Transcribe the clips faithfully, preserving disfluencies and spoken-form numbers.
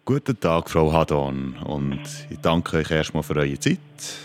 Guten Tag, Frau Hadon, und ich danke euch erstmal für eure Zeit.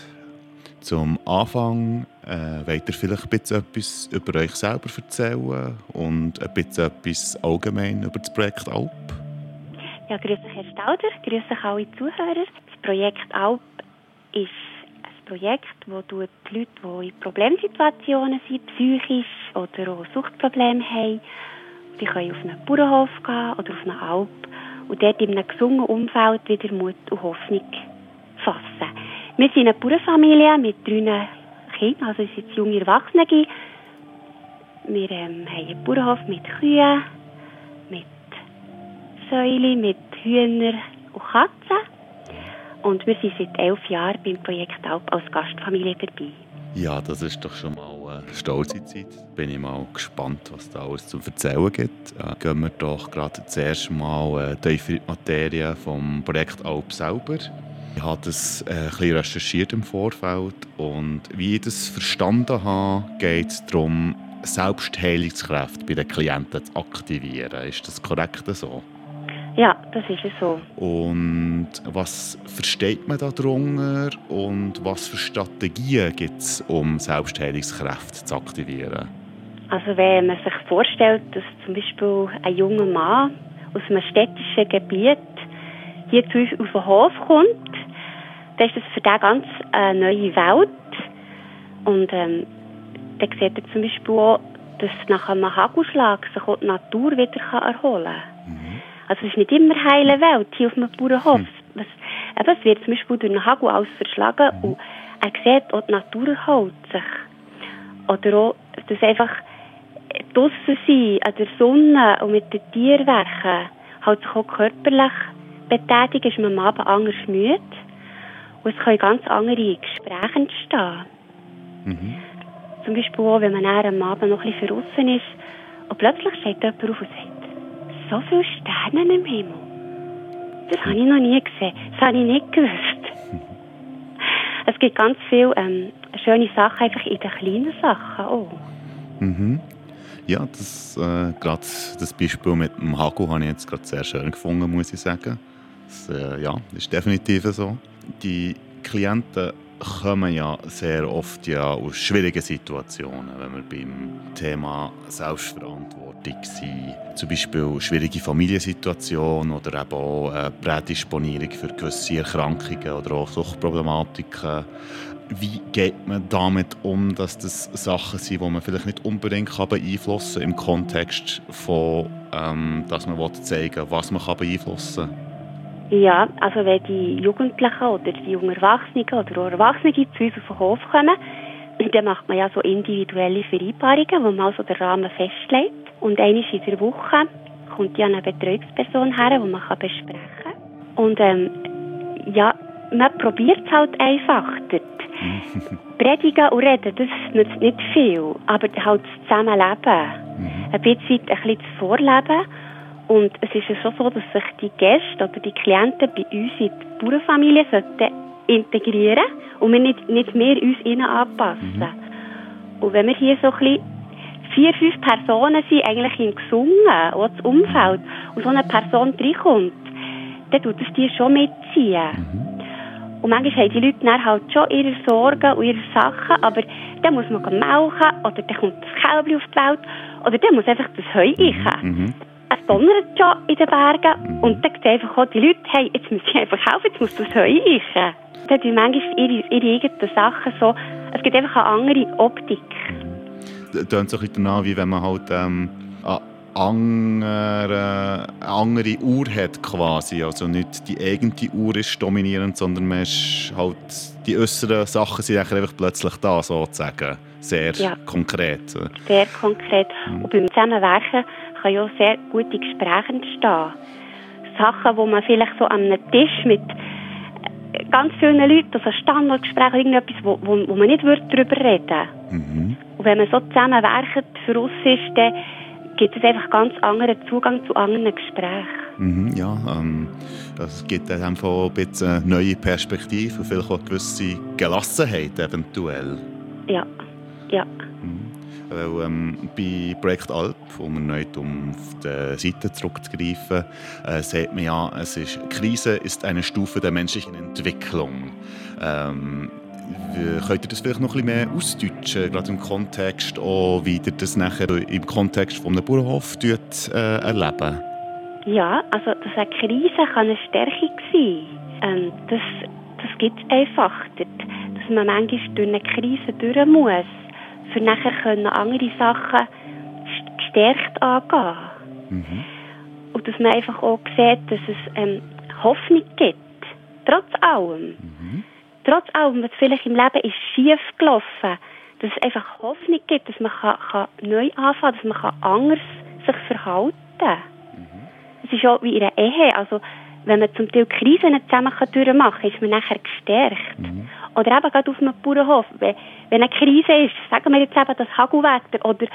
Zum Anfang äh, wollt ihr vielleicht ein bisschen etwas über euch selber erzählen und ein bisschen etwas allgemein über das Projekt Alp? Ja, grüß euch, Herr Stauder, grüß euch alle Zuhörer. Das Projekt Alp ist ein Projekt, das die Leute, die in Problemsituationen sind, psychisch oder auch Suchtprobleme haben, die können auf einen Bauernhof gehen oder auf eine Alp und dort in einem gesunden Umfeld wieder Mut und Hoffnung fassen. Wir sind eine Bauernfamilie mit drei Kindern, also wir sind junge Erwachsene. Wir ähm, haben einen Bauernhof mit Kühen, mit Säulen, mit Hühnern und Katzen. Und wir sind seit elf Jahren beim Projekt Alp als Gastfamilie dabei. Ja, das ist doch schon mal eine stolze Zeit. Bin ich mal gespannt, was da alles zu erzählen gibt. Äh, gehen wir doch gerade zuerst mal äh, tiefer in die Materie vom Projekt Alp selber. Ich habe das äh, ein bisschen recherchiert im Vorfeld und wie ich das verstanden habe, geht es darum, Selbstheilungskräfte bei den Klienten zu aktivieren. Ist das korrekt so? Ja, das ist es so. Und was versteht man darunter und was für Strategien gibt es, um Selbstheilungskräfte zu aktivieren? Also wenn man sich vorstellt, dass zum Beispiel ein junger Mann aus einem städtischen Gebiet hier zu uns auf den Hof kommt, dann ist das für den ganz eine neue Welt. Und ähm, dann sieht er zum Beispiel auch, dass nach einem Hagelschlag sich auch die Natur wieder erholen kann. Mhm. Also es ist nicht immer heile Welt hier auf einem Bauernhof. Hm. Es, eben, es wird zum Beispiel durch den Hagel alles verschlagen mhm. und er sieht, auch die Natur erholt sich. Oder auch, dass einfach draussen sein, an der Sonne und mit den Tieren werken, halt sich auch körperlich betätigen, ist man am Abend anders müde. Und es können ganz andere Gespräche entstehen. Mhm. Zum Beispiel auch, wenn man dann am Abend noch ein bisschen draussen ist und plötzlich steht jemand auf und sagt, so viele Sterne im Himmel. Das habe ich noch nie gesehen. Das habe ich nicht gewusst. Es gibt ganz viele ähm, schöne Sachen einfach in den kleinen Sachen auch. Mhm. Ja, das, äh, gerade das Beispiel mit dem Hagel habe ich jetzt gerade sehr schön gefunden, muss ich sagen. Das, äh, ja, ist definitiv so. Die Klienten kommen ja sehr oft ja aus schwierigen Situationen, wenn wir beim Thema Selbstverantwortung sind. Zum Beispiel schwierige Familiensituationen oder eben auch eine Prädisponierung für gewisse Erkrankungen oder auch Suchtproblematiken. Wie geht man damit um, dass das Sachen sind, die man vielleicht nicht unbedingt beeinflussen kann, im Kontext von, ähm, dass man zeigen will, was man beeinflussen kann? Ja, also wenn die Jugendlichen oder die jungen Erwachsenen oder auch Erwachsene zu uns auf den Hof kommen, dann macht man ja so individuelle Vereinbarungen, wo man also den Rahmen festlegt. Und einmal in der Woche kommt ja eine Betreuungsperson her, die man besprechen kann. Und ähm, ja, man probiert es halt einfach dort. Predigen und reden, das nützt nicht viel, aber halt das Zusammenleben. Ein bisschen, ein bisschen das Vorleben. Und es ist ja schon so, dass sich die Gäste oder die Klienten bei uns in die Bauernfamilie sollten integrieren und wir nicht, nicht mehr uns ihnen anpassen. Mhm. Und wenn wir hier so ein bisschen vier, fünf Personen sind, eigentlich im Gesungen, auch das Umfeld, und so eine Person reinkommt, dann tut es die schon mitziehen. Mhm. Und manchmal haben die Leute dann halt schon ihre Sorgen und ihre Sachen, aber dann muss man melken, oder dann kommt das Kälbchen auf die Welt, oder dann muss einfach das Heu reichen. Mhm. Es donnert schon in den Bergen und dann sehen einfach auch die Leute, hey, jetzt muss ich einfach helfen, jetzt muss das Heu reichen. Dann tun manchmal ihre, ihre eigenen Sachen so, es gibt einfach eine andere Optik. Das klingt so ein bisschen danach, wie wenn man halt ähm, eine, andere, eine andere Uhr hat quasi, also nicht die eigene Uhr ist dominierend, sondern man ist halt, die äußeren Sachen sind einfach plötzlich da, sozusagen. Sehr ja. konkret. Sehr konkret. Mhm. Und beim Zusammenwerken können ja auch sehr gute Gespräche entstehen. Sachen, wo man vielleicht so an einem Tisch mit ganz vielen Leuten, also Standardgespräche, irgendetwas, wo, wo, wo man nicht darüber reden würde. Mhm. Und wenn man so zusammenwerkt für uns ist, dann gibt es einfach ganz anderen Zugang zu anderen Gesprächen. Mhm, ja, ähm, es gibt einfach ein bisschen eine neue Perspektive und vielleicht auch eine gewisse Gelassenheit eventuell. Ja, ja. Mhm. Weil, ähm, bei Projekt Alp, um erneut um auf die Seite zurückzugreifen, äh, sagt man ja, es ist, Krise ist eine Stufe der menschlichen Entwicklung. Ähm, könnt ihr das vielleicht noch ein bisschen mehr ausdeutschen, gerade im Kontext, auch wie ihr das nachher im Kontext von einem Bauernhof tut, äh, erleben? Ja, also dass eine Krise kann eine Stärke sein. Ähm, das, das gibt es einfach, dass man manchmal durch eine Krise durch muss, für nachher können andere Sachen gestärkt angehen. Mhm. Und dass man einfach auch sieht, dass es ähm, Hoffnung gibt, trotz allem. Mhm. Trotz allem, was vielleicht im Leben ist schief gelaufen, dass es einfach Hoffnung gibt, dass man kann, kann neu anfangen kann, dass man kann anders sich verhalten kann. Mhm. Es ist auch wie in einer Ehe. Also, wenn man zum Teil Krisen zusammen durchmachen kann, ist man nachher gestärkt. Mhm. Oder eben gerade auf einem Bauernhof. Wenn, wenn eine Krise ist, sagen wir jetzt eben das Hagelwetter oder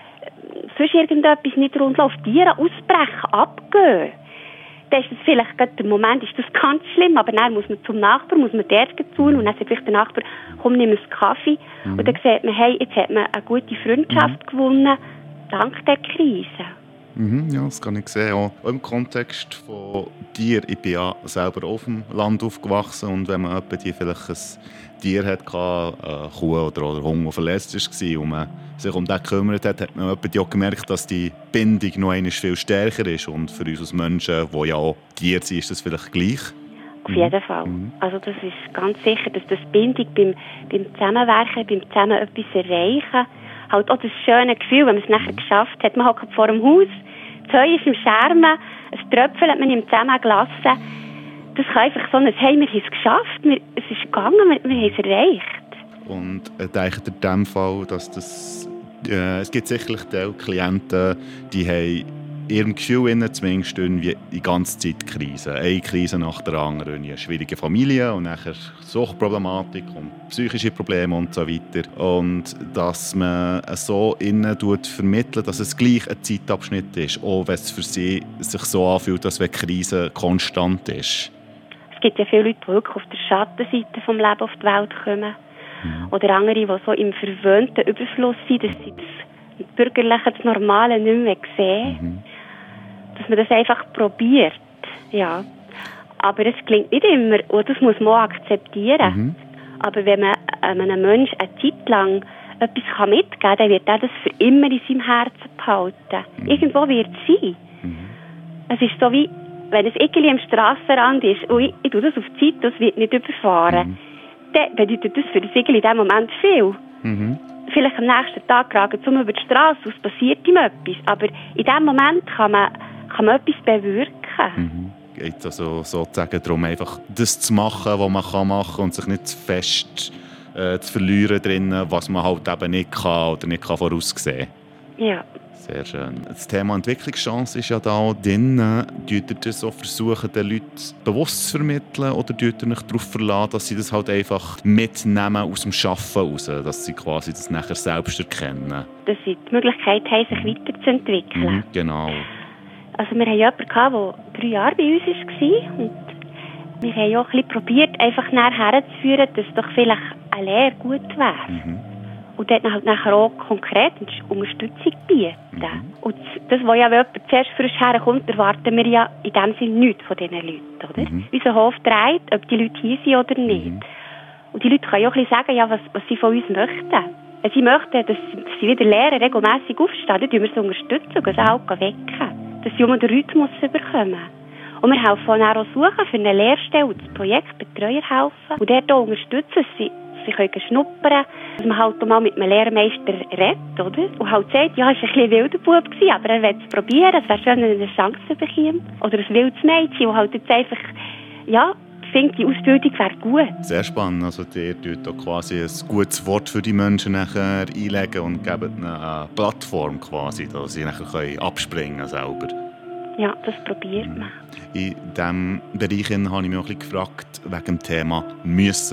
sonst irgendetwas nicht rund läuft, Tiere ausbrechen, abgehen, dann ist das vielleicht gerade der Moment, ist das ganz schlimm, aber dann muss man zum Nachbarn, muss man dort tun und dann sagt vielleicht der Nachbar, komm, nimm einen Kaffee. Mhm. Und dann sieht man, hey, jetzt hat man eine gute Freundschaft mhm. gewonnen, dank der Krise. Mhm, ja, das kann ich sehen. Auch im Kontext von Tieren. Ich bin ja selber auf dem Land aufgewachsen und wenn man etwa die vielleicht ein Tier hatte, eine Kuh oder, oder Hund, der verletzt war und man sich um den gekümmert hat, hat man etwa auch gemerkt, dass die Bindung noch einmal viel stärker ist. Und für uns als Menschen, die ja auch Tiere sind, ist das vielleicht gleich? Auf jeden Fall. Mhm. Also das ist ganz sicher, dass das Bindung beim, beim Zusammenwerken, beim Zusammen etwas erreichen, halt auch das schöne Gefühl, wenn man es nachher geschafft hat. Man hockt vor dem Haus, das Heu ist im Schermen, ein Tröpfchen hat man ihm zusammen gelassen. Das kann einfach so ein, hey, wir haben es geschafft, wir, es ist gegangen, wir, wir haben es erreicht. Und äh, denkt ihr in dem Fall, dass das, äh, es gibt sicherlich die Klienten, die haben ihrem Gefühl innen zumindest irgendwie die ganze Zeit Krise. Eine Krise nach der anderen. Eine schwierige Familie und nachher Suchtproblematik und psychische Probleme und so weiter. Und dass man so innen vermittelt, dass es gleich ein Zeitabschnitt ist, auch wenn es für sie sich so anfühlt, als wenn die Krise konstant ist. Es gibt ja viele Leute, die wirklich auf der Schattenseite des Lebens auf die Welt kommen. Mhm. Oder andere, die so im verwöhnten Überfluss sind, dass sie das Bürgerliche, das Normale nicht mehr sehen. Mhm. Dass man das einfach probiert. Ja. Aber es klingt nicht immer, und das muss man auch akzeptieren. Mhm. Aber wenn man einem Menschen eine Zeit lang etwas mitgeben kann, dann wird er das für immer in seinem Herzen behalten. Mhm. Irgendwo wird es sein. Mhm. Es ist so wie, wenn ein Igeli am Strassenrand ist und ich, ich tue das auf die Zeit, das wird nicht überfahren, mhm. dann bedeutet das für das Igeli in diesem Moment viel. Mhm. Vielleicht am nächsten Tag ragen zum über die Straße, es passiert ihm etwas. Aber in diesem Moment kann man, kann man etwas bewirken. Mhm. Es geht also sozusagen darum, einfach das zu machen, was man kann machen und sich nicht zu fest äh, zu verlieren drin, was man halt eben nicht kann oder nicht kann voraussehen kann. Ja. Sehr schön. Das Thema Entwicklungschance ist ja da drin. Tut ihr das so versuchen, den Leuten bewusst zu vermitteln oder tut ihr euch darauf verlassen, dass sie das halt einfach mitnehmen aus dem Arbeiten raus, dass sie quasi das nachher selbst erkennen? Dass sie die Möglichkeit haben, sich weiterzuentwickeln. Mhm, genau. Also wir hatten jemanden, der drei Jahre bei uns war und wir haben auch ein bisschen probiert, einfach nachher herzuführen, dass doch vielleicht eine Lehre gut wäre. Mhm. Und dort halt nachher auch konkret Unterstützung bieten. Mhm. Und das, was ja jemand zuerst frisch herkommt, erwarten wir ja in dem Sinne nichts von diesen Leuten. Oder? Mhm. Wie so ein Hof dreht, ob die Leute hier sind oder nicht. Mhm. Und die Leute können ja auch ein bisschen sagen, ja, was, was sie von uns möchten. Wenn sie möchten, dass sie wieder lernen, regelmässig aufstehen, dann unterstützen wir sie unterstützen und sie auch wecken. Dass sie um den Rhythmus bekommen. Und wir helfen auch suchen für eine Lehrstelle und das Projekt Betreuer helfen. Und dort auch unterstützen sie. Sie können schnuppern, dass man halt auch mal mit einem Lehrmeister redet, oder? Und halt sagt, ja, es war ein bisschen ein wilder Bub, aber er will es probieren, es wäre schön, wenn er eine Chance bekommt. Oder ein wildes Mädchen, das halt jetzt einfach, ja, findet, die Ausbildung wäre gut. Sehr spannend, also ihr tut da quasi ein gutes Wort für die Menschen nachher einlegen und gebt ihnen eine Plattform quasi, dass sie nachher können abspringen selber. Ja, das probiert man. In diesem Bereich habe ich mich auch ein bisschen gefragt, wegen dem Thema «Müssen».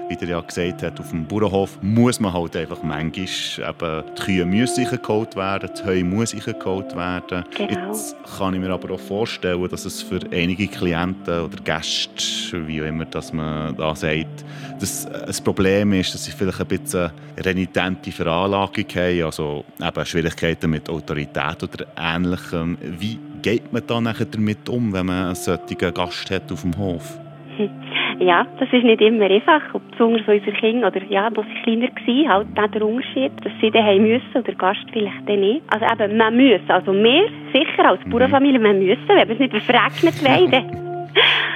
wie er ja gesagt hat, auf dem Bauernhof muss man halt einfach manchmal eben, die Kühe müssen geholt werden, die Heu muss geholt werden. Genau. Jetzt kann ich mir aber auch vorstellen, dass es für einige Klienten oder Gäste, wie auch immer dass man da sagt, dass ein Problem ist, dass sie vielleicht ein bisschen renitente Veranlagung haben, also eben Schwierigkeiten mit Autorität oder Ähnlichem. Wie geht man dann nachher damit um, wenn man einen solchen Gast hat auf dem Hof? Ja, das ist nicht immer einfach. Ob besonders unsere Kinder, oder ja, als sie kleiner waren, halt auch der Unterschied, dass sie daheim müssen und der Gast vielleicht dann nicht. Also eben, man muss. Also wir, sicher als Bauernfamilie, wir müssen, wenn wir es nicht verregnet wollen.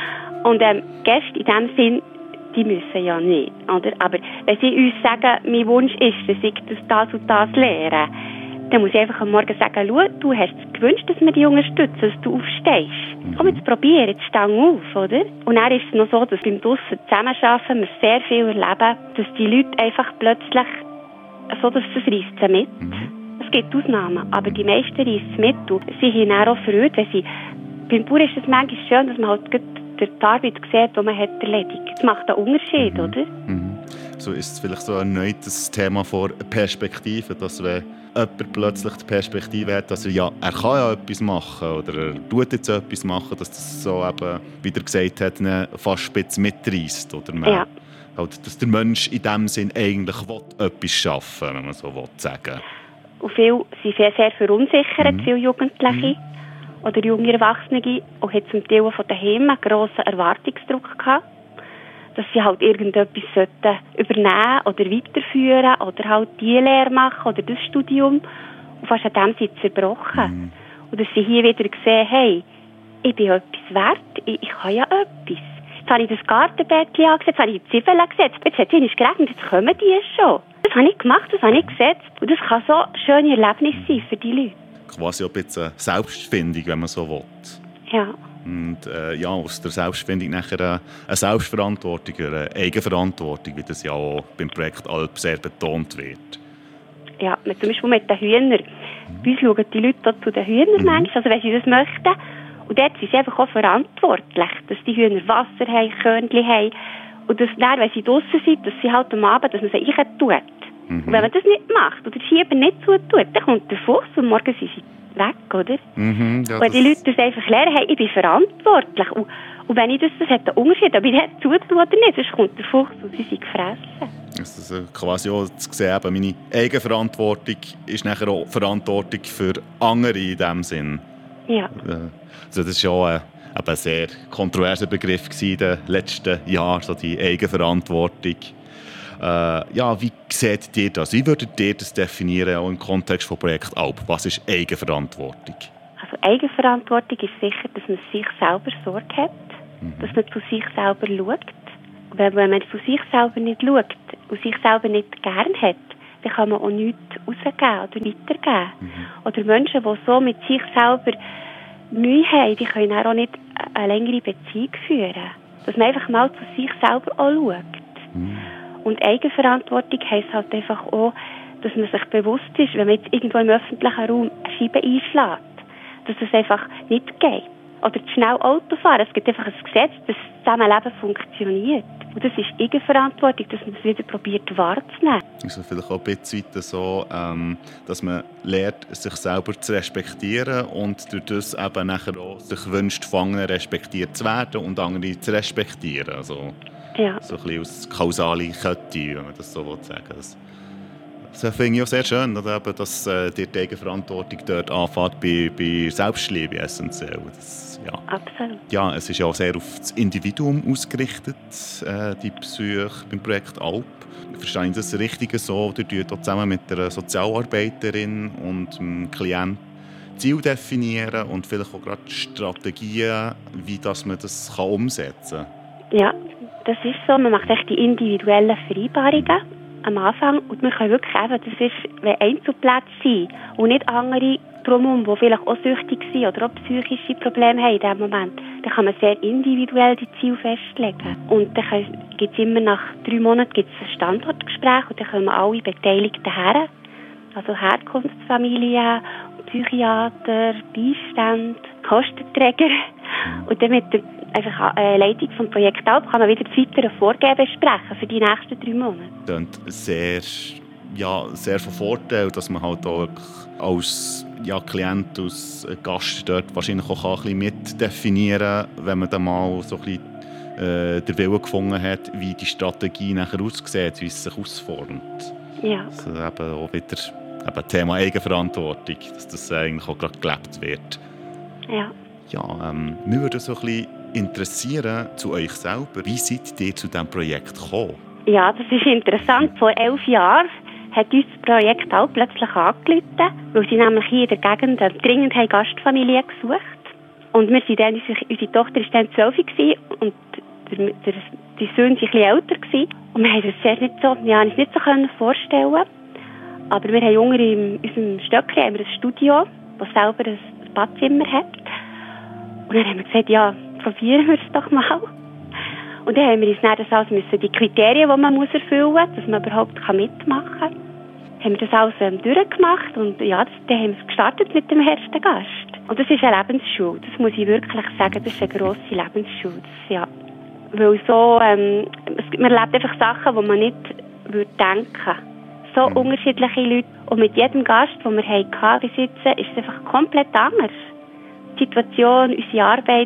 Und ähm, Gäste in dem Sinn, die müssen ja nicht. Oder? Aber wenn sie uns sagen, mein Wunsch ist, dass ich das, das und das lehre, dann muss ich einfach am Morgen sagen, schau, du hast gewünscht, dass wir dich unterstützen, dass du aufstehst. Komm, jetzt probier, jetzt steh auf, oder? Und dann ist es noch so, dass beim Draussen zusammenarbeiten wir sehr viel erleben, dass die Leute einfach plötzlich, so dass das reisst sie mit. Es gibt Ausnahmen, aber die meisten reissen es mit. Und sie haben dann auch Freude, wenn sie, beim Bauern ist es manchmal schön, dass man halt die Arbeit sieht, die man hat erledigt. Das macht einen Unterschied, mhm. oder? Mhm. So ist es vielleicht so ein neues Thema von Perspektive, dass wenn jemand plötzlich die Perspektive hat, dass er ja, er kann ja etwas machen oder er tut jetzt etwas machen, dass das so eben, wie er gesagt hat, eine fast spitz mitreißt. Oder man, ja. halt, dass der Mensch in dem Sinn eigentlich will, etwas schaffen will, wenn man so will sagen. Und viele sind sehr, sehr verunsichert, mhm. viele Jugendliche mhm. oder junge Erwachsene, und haben zum Teil von daheim einen grossen Erwartungsdruck gehabt, dass sie halt irgendetwas sollten übernehmen oder weiterführen oder halt die Lehre machen oder das Studium. Und fast an dem sind sie zerbrochen. Mhm. Und dass sie hier wieder sehen, hey, ich bin etwas wert, ich, ich kann ja etwas. Jetzt habe ich das Gartenbettchen angesetzt, jetzt habe ich die Zwiebeln gesetzt, jetzt hat es geregnet, jetzt kommen die schon. Das habe ich gemacht, das habe ich gesetzt. Und das kann so ein schönes Erlebnis sein für die Leute. Quasi auch ein bisschen Selbstfindung, wenn man so will. Ja. Und äh, ja, aus der Selbstfindung nachher eine, eine Selbstverantwortung, eine Eigenverantwortung, wie das ja auch beim Projekt Alp sehr betont wird. Ja, mit, zum Beispiel mit den Hühnern. Mhm. Bei uns schauen die Leute dort zu den Hühnern mhm. manchmal, also wenn sie das möchten. Und dort sind sie einfach auch verantwortlich, dass die Hühner Wasser haben, Körnchen haben. Und dass dann, wenn sie draussen sind, dass sie halt am Abend, dass man sie rein tut. Mhm. Und wenn man das nicht macht oder die Schieber nicht zutut, dann kommt der Fuchs und morgen sind sie weg, oder? Mhm, ja, weil die Leute das einfach lernen, hey, ich bin verantwortlich. Und, und wenn ich das, das hat einen Unterschied, ob ich das zutue oder nicht, sonst kommt der Fuchs und sie sind gefressen. Das ist also quasi auch zu sehen, meine Eigenverantwortung ist nachher auch Verantwortung für andere in diesem Sinn. Ja. Also das war ja ein, ein sehr kontroverser Begriff in den letzten Jahren, so die Eigenverantwortung. Äh, ja, wie seht ihr das? Wie würdet ihr das definieren, auch im Kontext von Projekt Alp? Was ist Eigenverantwortung? Also Eigenverantwortung ist sicher, dass man sich selber Sorge hat, mhm. dass man zu sich selber schaut. Weil wenn man zu sich selber nicht schaut und sich selber nicht gern hat, dann kann man auch nichts rausgeben oder weitergeben. Mhm. Oder Menschen, die so mit sich selber Mühe haben, die können auch nicht eine längere Beziehung führen. Dass man einfach mal zu sich selber auch schaut. Mhm. Und Eigenverantwortung heisst halt einfach auch, dass man sich bewusst ist, wenn man jetzt irgendwo im öffentlichen Raum eine Scheibe einschlägt, dass das einfach nicht geht. Oder zu schnell Auto fahren. Es gibt einfach ein Gesetz, dass das Zusammenleben funktioniert. Und das ist Eigenverantwortung, dass man es wieder probiert wahrzunehmen. Also vielleicht auch ein bisschen so, ähm, dass man lernt, sich selber zu respektieren und durch das eben nachher auch sich wünscht, von anderen respektiert zu werden und andere zu respektieren. Also ja. So ein bisschen aus kausale Kette, wenn man das so sagen will. Das, das finde ich auch sehr schön, oder? Dass äh, die Eigenverantwortung dort anfängt bei, bei Selbstliebe essentiell. Das, ja. Absolut. Ja, es ist ja auch sehr auf das Individuum ausgerichtet, äh, die Psyche beim Projekt Alp. Verstehe ich das richtig so? Ihr tut zusammen mit einer Sozialarbeiterin und einem Klienten Ziel definieren und vielleicht auch gerade Strategien, wie das man das kann umsetzen kann. Ja, das ist so. Man macht echt die individuellen Vereinbarungen am Anfang und man kann wirklich eben, das ist, wenn Einzelplätze sind und nicht andere drumherum, die vielleicht auch süchtig sind oder auch psychische Probleme haben in diesem Moment, dann kann man sehr individuell die Ziele festlegen. Und dann gibt es immer nach drei Monaten gibt's ein Standortgespräch und dann kommen alle Beteiligten her, also Herkunftsfamilien, Psychiater, Beistand, Kostenträger. Und dann mit der einfach äh, Leitung vom Projekt Alp, kann man wieder das weitere Vorgehen besprechen für die nächsten drei Monate. Das ist sehr, ja, sehr von Vorteil, dass man halt auch als ja, Klient, als Gast dort wahrscheinlich auch ein bisschen mitdefinieren kann, wenn man dann mal so ein bisschen äh, den Willen gefunden hat, wie die Strategie nachher aussieht, wie es sich ausformt. Ja. Also eben auch wieder eben Thema Eigenverantwortung, dass das eigentlich auch gerade gelebt wird. Ja. Ja, ähm, mich würde so ein bisschen interessieren zu euch selber. Wie seid ihr zu diesem Projekt gekommen? Ja, das ist interessant. Vor elf Jahren hat uns das Projekt auch plötzlich angerufen, weil sie nämlich hier in der Gegend dringend eine Gastfamilie gesucht haben. Und wir sind dann, unsere Tochter war dann zwölf und der, der, die Söhne waren ein bisschen älter gewesen. Und wir haben uns das nicht so, ja, nicht so vorstellen. Aber wir haben unter in unserem Stöckchen haben wir ein Studio, das selber ein Badzimmer hat. Und dann haben wir gesagt, ja, probieren wir es doch mal. Und dann haben wir uns dann das alles müssen, die Kriterien, die man muss erfüllen muss, dass man überhaupt mitmachen kann, haben wir das alles ähm, durchgemacht. Und ja, das, dann haben wir gestartet mit dem ersten Gast. Und das ist eine Lebensschule, das muss ich wirklich sagen, das ist eine grosse Lebensschule. Das, ja. Weil so, ähm, es, man erlebt einfach Sachen, die man nicht würde denken. So mhm. unterschiedliche Leute. Und mit jedem Gast, den wir hatten bis jetzt, ist es einfach komplett anders. Die Situation, unsere Arbeit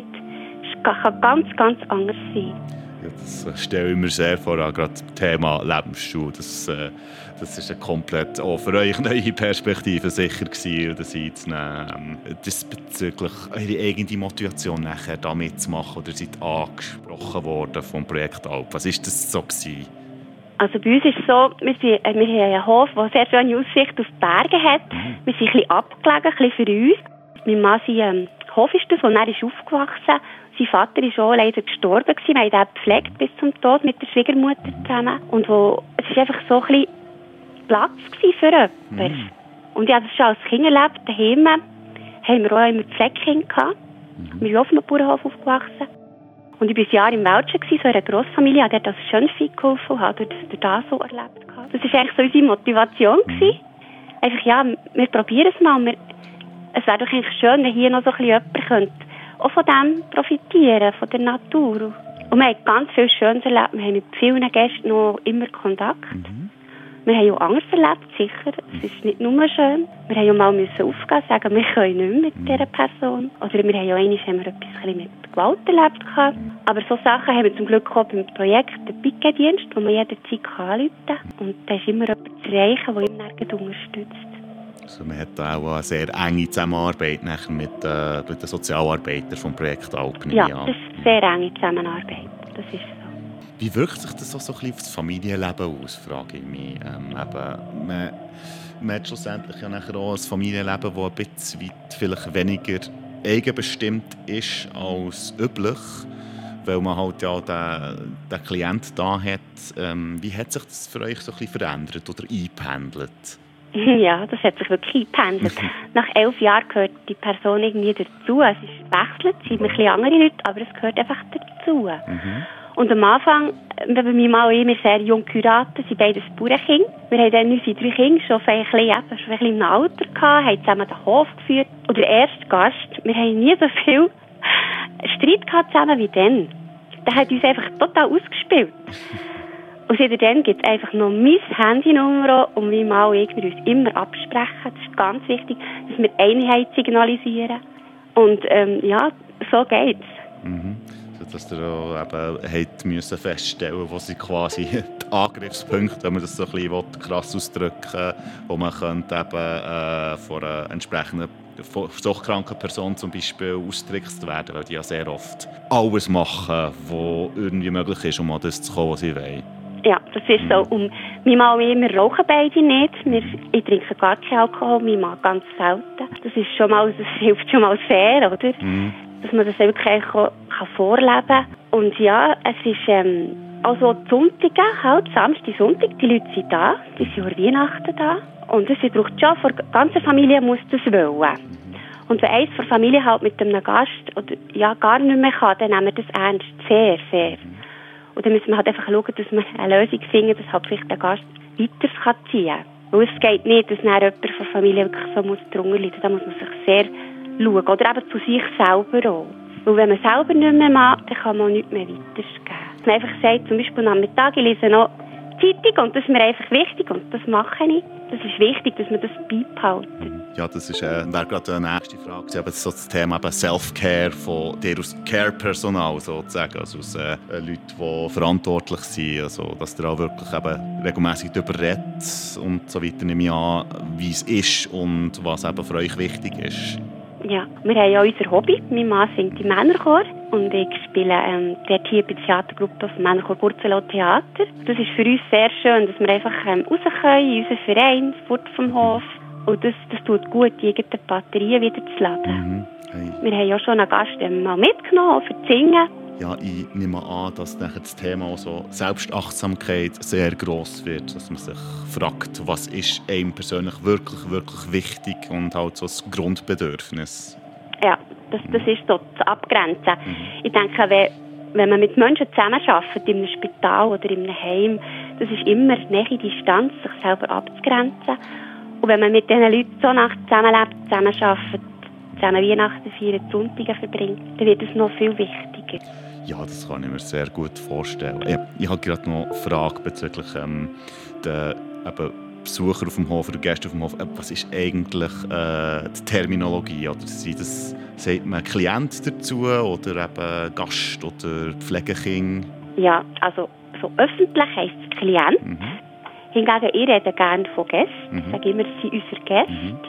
kann ganz, ganz anders sein. Ja, das stelle ich mir sehr vor, gerade das Thema Lebensschule. Das, äh, das ist eine komplett auch für euch neue Perspektive sicher gewesen, das einzunehmen. Diesbezüglich eure eigene Motivation nachher da mitzumachen oder seid angesprochen worden vom Projekt Alp. Was war das so gewesen? Also bei uns ist es so, wir, sind, wir haben einen Hof, der sehr schöne Aussicht auf die Berge hat. Mhm. Wir sind ein bisschen abgelegen, ein bisschen für uns. Mein Mann, sein ähm, Hof ist das, und er ist aufgewachsen. Sein Vater ist auch leider gestorben gewesen. Wir haben ihn gepflegt bis zum Tod mit der Schwiegermutter zusammen. Und wo, es war einfach so ein bisschen Platz für jemanden. Mhm. Und ich habe das schon als Kind erlebt. Daheim haben wir auch immer Pflegekinder gehabt. Mhm. Wir sind auf einem Bauernhof aufgewachsen. Und ich war ein Jahr im Wäldchen, so in einer Grossfamilie, habe dort als Schönvieh geholfen und habe durch das so erlebt. Das war eigentlich so unsere Motivation. Mhm. Einfach, ja, wir probieren es mal. Wir, es wäre doch eigentlich schön, wenn hier noch so ein bisschen jemand könnte auch von dem profitieren, von der Natur. Und wir haben ganz viel Schönes erlebt. Wir haben mit vielen Gästen noch immer Kontakt. Mhm. Wir haben auch Angst erlebt, sicher. Es ist nicht nur schön. Wir haben auch mal müssen aufgehen, sagen, wir können nicht mehr mit mhm. dieser Person. Oder wir haben auch einmal haben wir etwas mit Gewalt erlebt. Aber so Sachen haben wir zum Glück auch beim Projekt den Piquet-Dienst, wo man jederzeit anrufen kann. Und da ist immer jemand zu erreichen, der ihn nirgends unterstützt. Also man hat auch eine sehr enge Zusammenarbeit nachher mit, äh, mit den Sozialarbeitern vom Projekt Alp. Ja, das ist eine sehr enge Zusammenarbeit. Das ist so. Wie wirkt sich das so, so ein bisschen auf das Familienleben aus, frage ich mich. Ähm, eben, man, man hat schlussendlich ja nachher auch ein Familienleben, das ein bisschen weit vielleicht weniger eigenbestimmt ist als üblich, weil man halt ja den, den Klienten da hat. Ähm, wie hat sich das für euch so ein bisschen verändert oder eingependelt? Ja, das hat sich wirklich eingependelt. Nach elf Jahren gehört die Person irgendwie dazu. Es ist wechselt, es sind ein bisschen andere Leute, aber es gehört einfach dazu. Mhm. Und am Anfang, bei meinem Mann und ich, wir sehr jung geheiratet, sind beides Bauernkinder. Wir haben dann unsere drei Kinder schon ein bisschen, eben, schon ein bisschen im Alter gehabt, haben zusammen den Hof geführt. Und der erste Gast, wir haben nie so viel Streit gehabt zusammen wie dann. Der hat uns einfach total ausgespielt. Und seitdem gibt es einfach noch meine Handynummer und mein Mann und ich, wir uns immer absprechen. Das ist ganz wichtig, dass wir Einheit signalisieren. Und ähm, ja, so geht's. Mhm. Dass ihr auch eben habt müssen feststellen, wo sie quasi die Angriffspunkte, wenn man das so ein bisschen krass ausdrücken, wo man könnte eben äh, von einer entsprechenden suchtkranken Person zum Beispiel austrickst werden, weil die ja sehr oft alles machen, was irgendwie möglich ist, um an das zu kommen, was sie wollen. Ja, das ist mhm. so. Und mein Mann und ich, wir rauchen beide nicht. Wir, ich trinke gar keinen Alkohol, mein Mann ganz selten. Das ist schon mal, das hilft schon mal sehr, oder? Mhm. Dass man das wirklich auch kann vorleben kann. Und ja, es ist ähm, also Sonntage, halt, Samstag, Sonntag, die Leute sind da, die sind vor Weihnachten da. Und es braucht schon, für die ganze Familie muss das wollen. Und wenn eins von der Familie halt mit einem Gast oder, ja, gar nicht mehr kann, dann nehmen wir das ernst, sehr, sehr. Und dann müssen wir halt einfach schauen, dass wir eine Lösung finden, dass halt vielleicht der Gast weiter ziehen kann. Weil es geht nicht, dass dann jemand von der Familie wirklich so muss drunter leiden. Da muss man sich sehr schauen. Oder eben zu sich selber auch. Weil wenn man selber nicht mehr mag, dann kann man auch nichts mehr weitergeben. Dass man einfach sagt, zum Beispiel am Mittag, ich lese noch Zeitung und das ist mir einfach wichtig und das mache ich. Das ist wichtig, dass man das beibehaltet. Ja, das ist, äh, wäre gerade die nächste Frage. Aber so das Thema eben Self-Care von dir aus Care-Personal sozusagen, also aus äh, Leuten, die verantwortlich sind, also, dass ihr auch wirklich eben regelmässig darüber redet und so weiter, nehme ich an, wie es ist und was eben für euch wichtig ist. Ja, wir haben ja unser Hobby. Mein Mann singt im Männerchor und ich spiele ähm, dort hier bei der Theatergruppe vom Männerchor Burzenlau Theater. Das ist für uns sehr schön, dass wir einfach ähm, raus können in unseren Verein, fort vom Hof. Und das, das tut gut, die eigenen Batterien wieder zu laden. Mhm. Hey. Wir haben ja schon einen Gast mal mitgenommen, für das Singen. Ja, ich nehme an, dass nachher das Thema so Selbstachtsamkeit sehr gross wird, dass man sich fragt, was ist einem persönlich wirklich, wirklich wichtig und halt so ein Grundbedürfnis. Ja, das, das ist so zu abgrenzen. Mhm. Ich denke, wenn, wenn man mit Menschen zusammenarbeitet, in einem Spital oder in einem Heim, das ist immer nähe Distanz, sich selber abzugrenzen. Und wenn man mit diesen Leuten so Nacht zusammenlebt, zusammenarbeitet, zusammen Weihnachten feiert, Sonntage verbringt, dann wird es noch viel wichtiger. Ja, das kann ich mir sehr gut vorstellen. Ich, ich habe gerade noch eine Frage bezüglich ähm, der eben Besucher auf dem Hof oder Gäste auf dem Hof. Was ist eigentlich äh, die Terminologie? Oder das, sagt man Klient dazu oder eben Gast oder Pflegekind? Ja, also so öffentlich heisst es Klient. Mhm. Hingegen, ich rede gerne von Gästen. Mhm. Ich sage immer, sie sind unsere Gäste. Mhm.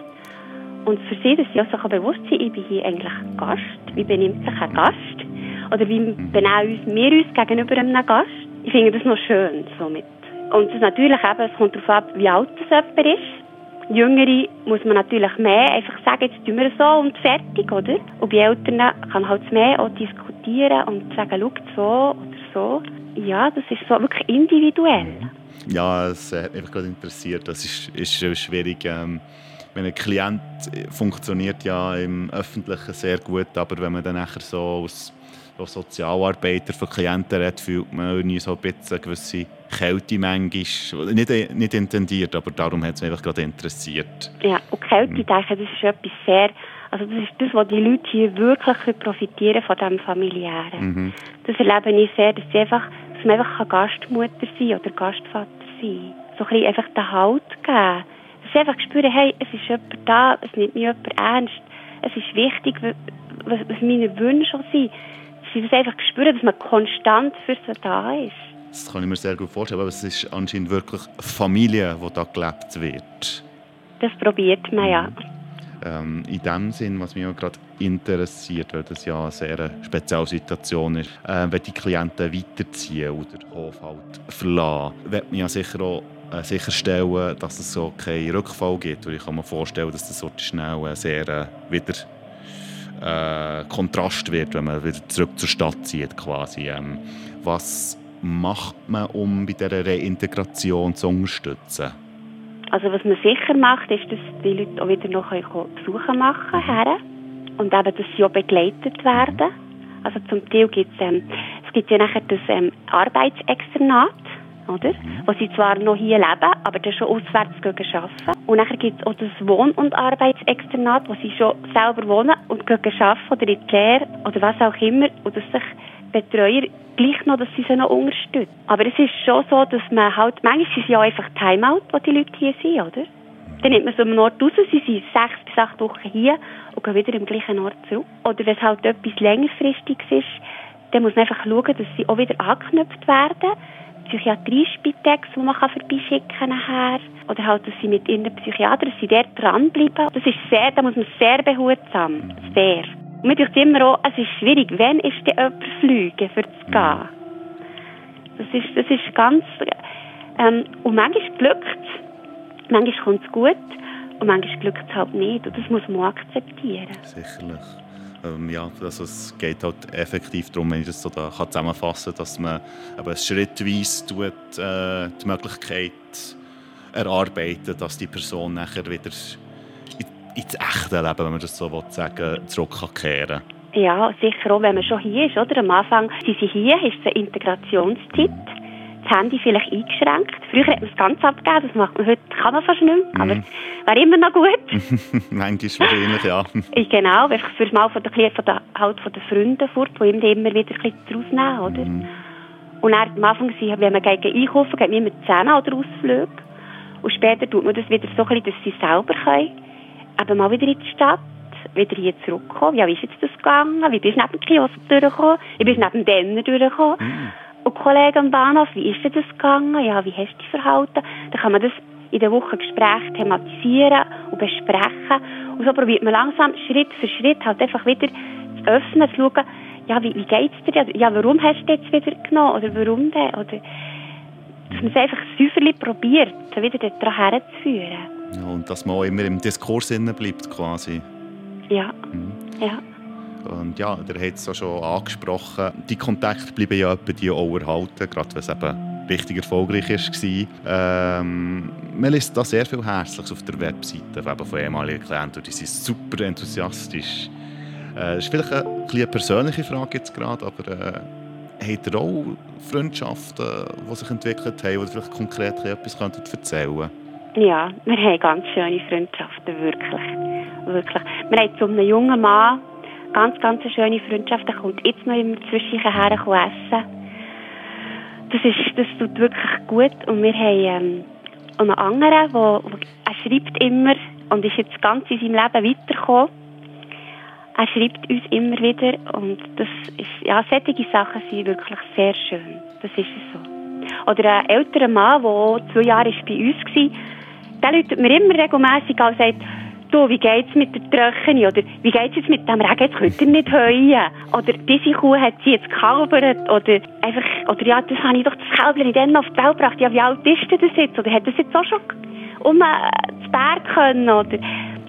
Und für sie, dass sie auch so bewusst sind, ich bin hier eigentlich ein Gast. Wie benimmt sich ein Gast? Oder wie mhm. benehmen wir uns gegenüber einem Gast? Ich finde das noch schön. Somit. Und das natürlich eben, es kommt darauf ab, wie alt das jemand ist. Jüngere muss man natürlich mehr einfach sagen, jetzt tun wir so und fertig, oder? Und bei Älteren kann man halt mehr auch diskutieren und sagen, schau so oder so. Ja, das ist so wirklich individuell. Ja, es hat mich gerade interessiert. Das ist, ist schwierig. Ähm Wenn ein Klient funktioniert ja im Öffentlichen sehr gut, aber wenn man dann nachher so als, als Sozialarbeiter von Klienten redet, fühlt man irgendwie so ein bisschen eine gewisse Kälte manchmal. Nicht, nicht intendiert, aber darum hat es mich einfach gerade interessiert. Ja, und Kälte, mhm. ich denke, das ist etwas sehr, also das ist das, was die Leute hier wirklich profitieren von diesem Familiären. Mhm. Das erlebe ich sehr, dass, sie einfach, dass man einfach Gastmutter sein oder Gastvater sein kann. So ein bisschen einfach den Halt geben. Dass sie einfach spüren, hey, es ist jemand da, es nimmt mich jemand ernst, es ist wichtig, was, was meine Wünsche sind. Dass sie das einfach spüren, dass man konstant für sie da ist. Das kann ich mir sehr gut vorstellen, aber es ist anscheinend wirklich Familie, die da gelebt wird. Das probiert man, ja. Ähm, in dem Sinn, was mich auch gerade interessiert, weil das ja eine sehr spezielle Situation ist, äh, wenn die Klienten weiterziehen oder den Hof halt verlassen, wird man ja sicher auch äh, sicherstellen, dass es so keinen Rückfall gibt. Weil ich kann mir vorstellen, dass das so schnell äh, sehr äh, wieder äh, Kontrast wird, wenn man wieder zurück zur Stadt zieht quasi. Ähm, was macht man, um bei dieser Reintegration zu unterstützen? Also was man sicher macht, ist, dass die Leute auch wieder noch Besuche machen können und eben, dass sie auch begleitet werden. Also zum Teil gibt es, ähm, es gibt ja nachher das ähm, Arbeitsexternat, oder? Wo sie zwar noch hier leben, aber dann schon auswärts gehen arbeiten. Und nachher gibt es auch das Wohn- und Arbeitsexternat, wo sie schon selber wohnen und gehen arbeiten oder in die Lehre oder was auch immer. Und dass sich Betreuer gleich noch, dass sie sie noch unterstützen. Aber es ist schon so, dass man halt, manchmal sind es ja einfach Timeout, wo die Leute hier sind, oder? Dann nimmt man so einen Ort raus, sie sind sechs bis acht Wochen hier und gehen wieder am gleichen Ort zurück. Oder wenn es halt etwas längerfristiges ist, dann muss man einfach schauen, dass sie auch wieder angeknüpft werden. Psychiatrie-Spitex, die man vorbeischicken kann nachher. Oder halt, dass sie mit ihren Psychiatern, dass sie dort dranbleiben. Das ist sehr, da muss man sehr behutsam, sehr. Und mir denkt immer auch, es ist schwierig, wann ist denn jemand fliegen, für zu gehen? Das ist, das ist ganz, ähm, und manchmal glückt es, manchmal kommt es gut und manchmal glückt es halt nicht. Und das muss man akzeptieren. Sicherlich. Ähm, ja, also es geht halt effektiv darum, wenn ich das so da kann zusammenfassen kann, dass man eben schrittweise tut, äh, die Möglichkeit erarbeitet, dass die Person nachher wieder ins echte Leben, wenn man das so sagen, zurückkehren kann. Ja, sicher auch, wenn man schon hier ist. Oder? Am Anfang sind sie hier, ist es eine Integrationszeit. das Handy vielleicht eingeschränkt. Früher hat man es ganz abgegeben, das macht man heute, kann man fast nicht mehr, Mhm. aber wäre immer noch gut. Manchmal wahrscheinlich, ja. Ich, genau, einfach für mal von den, von den, halt von den Freunden fort, die immer wieder ein bisschen rausnehmen, oder? Mhm. Und dann, am Anfang, wenn man geht einkaufen geht, man immer zusammen oder Ausflüge. Und später tut man das wieder so ein bisschen, dass sie selber können. Eben mal wieder in die Stadt, wieder hier zurückkommen. Ja, wie ist jetzt das gegangen? Wie bist du neben dem Kiosk durchgekommen? Wie bist du neben dem Denner durchgekommen? Mhm. Und Kollegen am Bahnhof, wie ist denn das gegangen? Ja, wie hast du dich verhalten? Dann kann man das in der Woche Gespräche thematisieren und besprechen. Und so probiert man langsam Schritt für Schritt halt einfach wieder zu öffnen, zu schauen, ja, wie, wie geht's dir? Ja, warum hast du jetzt wieder genommen? Oder warum denn? Oder dass man es einfach säuferlich probiert, so wieder daran herzuführen. Ja, und dass man auch immer im Diskurs innen bleibt, quasi. Ja, Mhm. ja. Und ja, der hat es auch schon angesprochen, die Kontakte bleiben ja etwa die auch erhalten, gerade wenn es eben richtig erfolgreich war. Ähm, man liest da sehr viel Herzliches auf der Webseite eben von ehemaligen Klienten und die sind super enthusiastisch. Äh, das ist vielleicht eine, eine persönliche Frage jetzt gerade, aber äh, habt ihr auch Freundschaften, die sich entwickelt haben, oder vielleicht konkret etwas könntet erzählen? Ja, wir haben ganz schöne Freundschaften, wirklich. wirklich. Wir haben zu einem jungen Mann ganz, ganz eine schöne Freundschaft. Der kommt jetzt noch immer zwischen her essen. Das, ist, das tut wirklich gut. Und wir haben ähm, einen anderen, der, er schreibt immer und ist jetzt ganz in seinem Leben weitergekommen. Er schreibt uns immer wieder und das ist, ja, solche Sachen sind wirklich sehr schön. Das ist so. Oder ein älterer Mann, der zwei Jahre bei uns war, der läutet mir immer regelmässig an und sagt, du, wie geht's mit der Tröchene? Oder wie geht's jetzt mit dem Regen? Jetzt könnt ihr nicht heuen. Oder diese Kuh hat sie jetzt gekalbert. Oder einfach, oder ja, das habe ich doch das Kälbchen dann auf die Welt gebracht. Ja, wie alt ist denn das jetzt? Oder hat das jetzt auch schon um äh, zu Berg können? Oder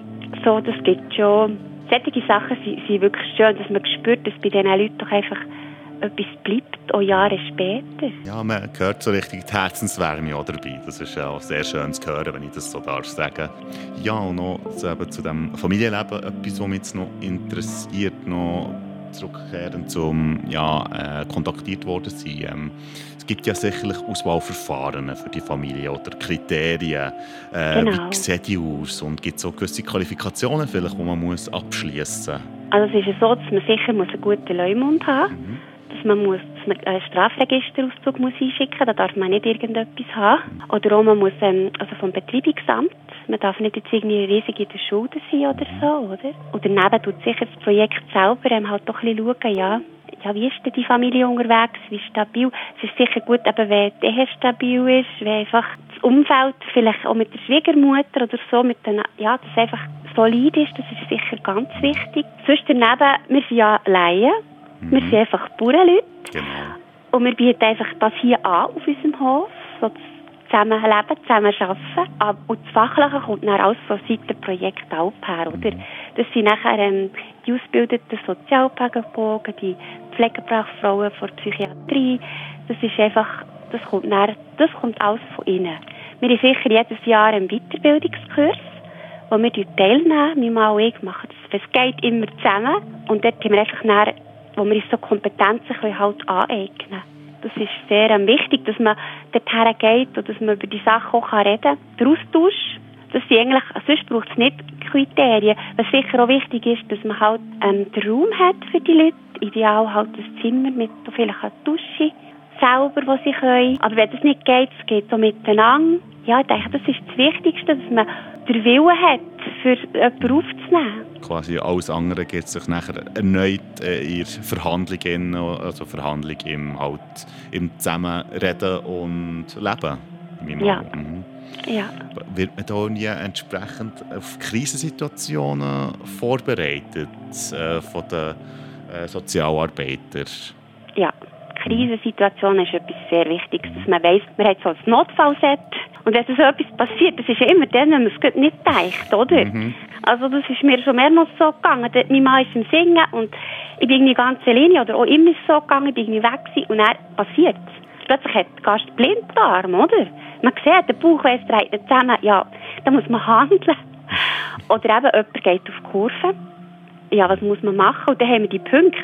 so, das gibt schon. Solche Sachen sind, sind wirklich schön, dass man spürt, dass bei diesen Leuten doch einfach etwas bleibt, auch Jahre später. Ja, man hört so richtig die Herzenswärme auch dabei. Das ist auch sehr schön zu hören, wenn ich das so darf sagen. Ja, und noch zu, eben, zu dem Familienleben, etwas, was mich jetzt noch interessiert, noch zurückkehrend zum ja, äh, kontaktiert worden sein. Ähm, es gibt ja sicherlich Auswahlverfahren für die Familie oder Kriterien. Äh, Genau. Wie sieht die aus? Und gibt es auch gewisse Qualifikationen, vielleicht, die man muss abschließen muss? Also es ist so, dass man sicher muss einen guten Leumund haben muss. Mhm. Dass man, muss, dass man einen Strafregisterauszug muss einschicken muss, da darf man nicht irgendetwas haben. Oder auch man muss ähm, also vom Betreibungsamt, man darf nicht jetzt irgendwie riesig in der Schulden sein oder so, oder? Und daneben tut sicher das Projekt selber ähm, halt doch ein bisschen schauen, ja, ja, wie ist denn die Familie unterwegs, wie stabil. Es ist sicher gut, eben, wenn die Ehe stabil ist, wenn einfach das Umfeld, vielleicht auch mit der Schwiegermutter oder so, mit den, ja, das einfach solid ist, das ist sicher ganz wichtig. Sonst daneben, wir sind ja Laien. Mhm. Wir sind einfach Bauernleute. Genau. Und wir bieten einfach das hier an auf unserem Hof, so das Zusammenleben, Zusammenarbeiten. Und das Fachliche kommt dann alles von Seiten Projekt Alp her, oder? Das sind nachher ähm, die ausgebildeten Sozialpädagogen, die Pflegebrachfrauen von der Psychiatrie. Das ist einfach, das kommt dann, das kommt alles von innen. Wir haben sicher jedes Jahr einen Weiterbildungskurs, wo wir teilnehmen. Mein Mann und ich machen das, es geht immer zusammen. Und dort haben wir einfach dann, wo wir uns so Kompetenzen können halt aneignen können. Das ist sehr ähm, wichtig, dass man dorthin geht und dass man über die Sachen auch reden kann. Der Austausch, das sind eigentlich, sonst braucht es nicht Kriterien. Was sicher auch wichtig ist, dass man halt ähm, den Raum hat für die Leute. Ideal halt ein Zimmer mit vielleicht einer Dusche selber, wo sie können. Aber wenn das nicht geht, es geht so miteinander. Ja, ich denke, das ist das Wichtigste, dass man den Willen hat, für jemanden aufzunehmen. Quasi alles andere geht sich nachher erneut äh, in Verhandlungen, also Verhandlung im, halt, im Zusammenreden und Leben. Ja. Mhm. Ja. Wird man da nie entsprechend auf Krisensituationen vorbereitet äh, von den äh, Sozialarbeitern? Ja. Krisensituation ist etwas sehr Wichtiges, dass man weiss, man hat so ein Notfallset. Und wenn so etwas passiert, das ist ja immer dann, wenn man es nicht denkt, oder? Mhm. Also das ist mir schon mehrmals so gegangen. Mein Mann ist im Singen und ich bin irgendwie ganz alleine, oder auch immer so gegangen, ich bin irgendwie weg gewesen, und dann passiert es. Plötzlich hat der Gast Blindarm, oder? Man sieht, der Bauch weiss, dreht nicht zusammen. Ja, da muss man handeln. Oder eben, jemand geht auf die Kurve. Ja, was muss man machen? Und dann haben wir die Punkte.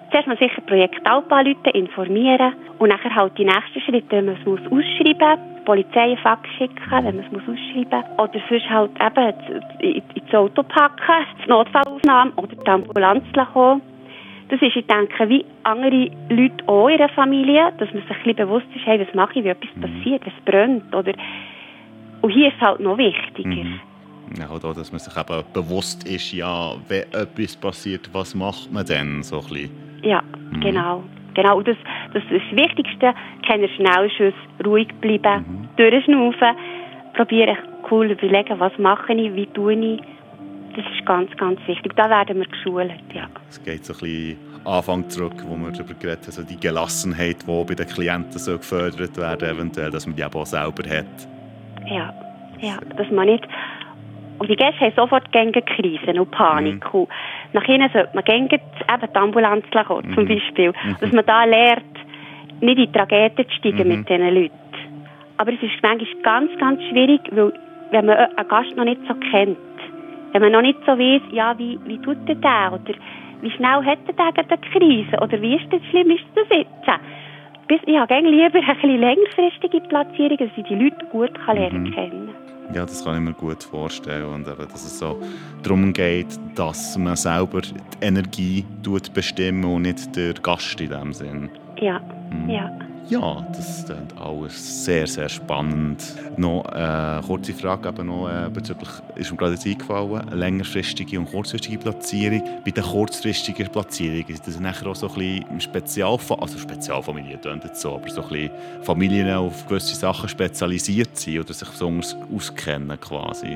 Zuerst mal sicher Projekt Alp anrufen, informieren und nachher halt die nächsten Schritte, wenn man es muss ausschreiben muss, die Polizei einen Fax schicken, wenn man es muss ausschreiben muss, oder sonst halt eben ins Auto packen, die Notfallaufnahme oder die Ambulanz kommen. Das ist, ich denke, wie andere Leute auch in der Familie, dass man sich ein bisschen bewusst ist, hey, was mache ich, wenn etwas passiert, es brennt, oder... Und hier ist es halt noch wichtiger. Mhm. Ja, oder dass man sich eben bewusst ist, ja, wenn etwas passiert, was macht man dann so ein bisschen? Ja, mhm. genau. genau. Und das, das ist das Wichtigste, keine Schnellschüsse, ruhig bleiben, mhm. durchschnaufen, probieren cool überlegen, was mache ich, wie tue ich. Das ist ganz, ganz wichtig. Da werden wir geschult, ja. Es geht so ein bisschen Anfang zurück, wo wir darüber geredet haben, also die Gelassenheit, die bei den Klienten so gefördert werden, eventuell, dass man die auch selber hat. Ja, ja, dass man nicht... Und die Gäste haben sofort Krisen und Panik. Mhm. Und nach ihnen sollte man eben die Ambulanz kommen, zum Beispiel. Mhm. Dass man da lernt, nicht in die Tragödie zu steigen mhm. mit diesen Leuten. Aber es ist manchmal ganz, ganz schwierig, weil wenn man einen Gast noch nicht so kennt, wenn man noch nicht so weiss, ja, wie, wie tut der das? Oder wie schnell hat der eine Krise? Oder wie ist das schlimm, ist das jetzt? Bis, ich habe lieber eine bisschen längerfristige Platzierung, dass ich die Leute gut lernen mhm. kennen. Ja, das kann ich mir gut vorstellen. Und eben, dass es so darum geht, dass man selber die Energie bestimmt und nicht der Gast in dem Sinn. Ja, mhm. ja. Ja, das ist alles sehr, sehr spannend. Noch eine kurze Frage eben noch, äh, bezüglich, ist mir gerade jetzt eingefallen, längerfristige und kurzfristige Platzierung. Bei der kurzfristigen Platzierung ist das nachher auch so ein bisschen Spezialfamilie, also Spezialfamilien tönt jetzt so, aber so ein bisschen Familien auf gewisse Sachen spezialisiert sind oder sich besonders auskennen quasi.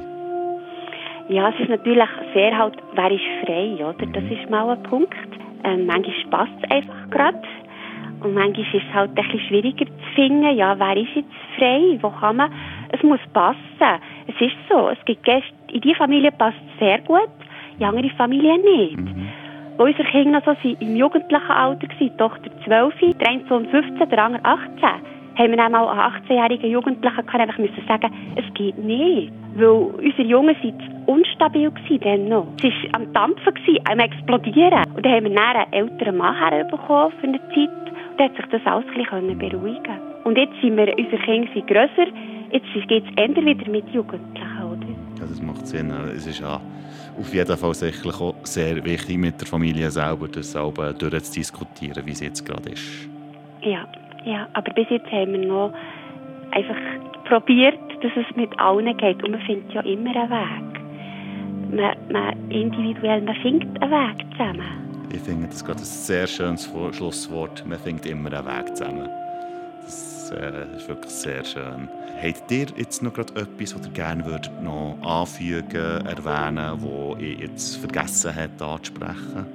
Ja, es ist natürlich sehr halt, wer ist frei, oder? Mhm. Das ist mal ein Punkt. Ähm, manchmal passt es einfach gerade. Und manchmal ist es halt ein bisschen schwieriger zu finden, ja, wer ist jetzt frei, wo kann man, es muss passen. Es ist so, es gibt Gäste, in diese Familie passt es sehr gut, in andere Familien nicht. Mhm. Wo unsere Kinder noch so sind, im jugendlichen Alter waren, die Tochter zwölf, der eine Sohn fünfzehn, der andere achtzehn, haben wir dann mal einen achtzehnjährigen Jugendlichen gehabt, einfach müssen sagen, es geht nicht. Weil unsere Jungen waren unstabil dann noch. Es war am Dampfen, am Explodieren. Und dann haben wir dann einen älteren Mann herbekommen für eine Zeit. Da hat sich das alles ein bisschen beruhigen. Und jetzt sind wir, unsere Kinder sind grösser, jetzt geht es eher wieder mit Jugendlichen, oder? Ja, das macht Sinn. Es ist ja auf jeden Fall sicherlich auch sehr wichtig, mit der Familie selber das selber durchzudiskutieren, wie es jetzt gerade ist. Ja, ja, aber bis jetzt haben wir noch einfach probiert, dass es mit allen geht. Und man findet ja immer einen Weg. Man, man individuell, man findet einen Weg zusammen. Ich finde das gerade ein sehr schönes Schlusswort. Man findet immer einen Weg zusammen. Das äh, ist wirklich sehr schön. Habt ihr jetzt noch gerade etwas, was ihr gerne würdet noch anfügen, erwähnen, das ich jetzt vergessen habe anzusprechen?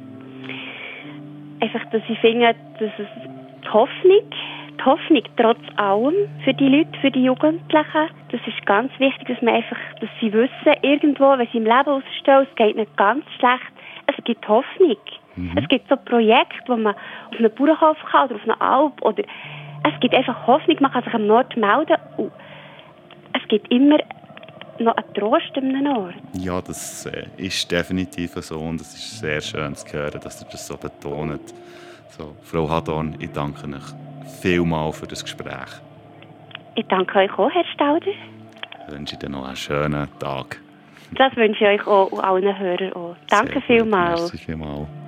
Einfach, dass ich finde, dass es die Hoffnung, die Hoffnung trotz allem für die Leute, für die Jugendlichen, das ist ganz wichtig, dass man einfach, dass sie wissen, irgendwo, wenn sie im Leben ausstehen, es geht nicht ganz schlecht, es gibt Hoffnung. Mhm. Es gibt so Projekte, wo man auf einen Bauernhof kann oder auf einer Alp. Oder es gibt einfach Hoffnung, man kann sich am Nord melden. Und es gibt immer noch einen Trost an einem Ort. Ja, das äh, ist definitiv so und es ist sehr schön zu hören, dass ihr das so betont. So, Frau Hadorn, ich danke euch vielmals für das Gespräch. Ich danke euch auch, Herr Stauder. Ich wünsche dir noch einen schönen Tag. Das wünsche ich euch auch und allen Hörern auch. Danke vielmals. Merci vielmals.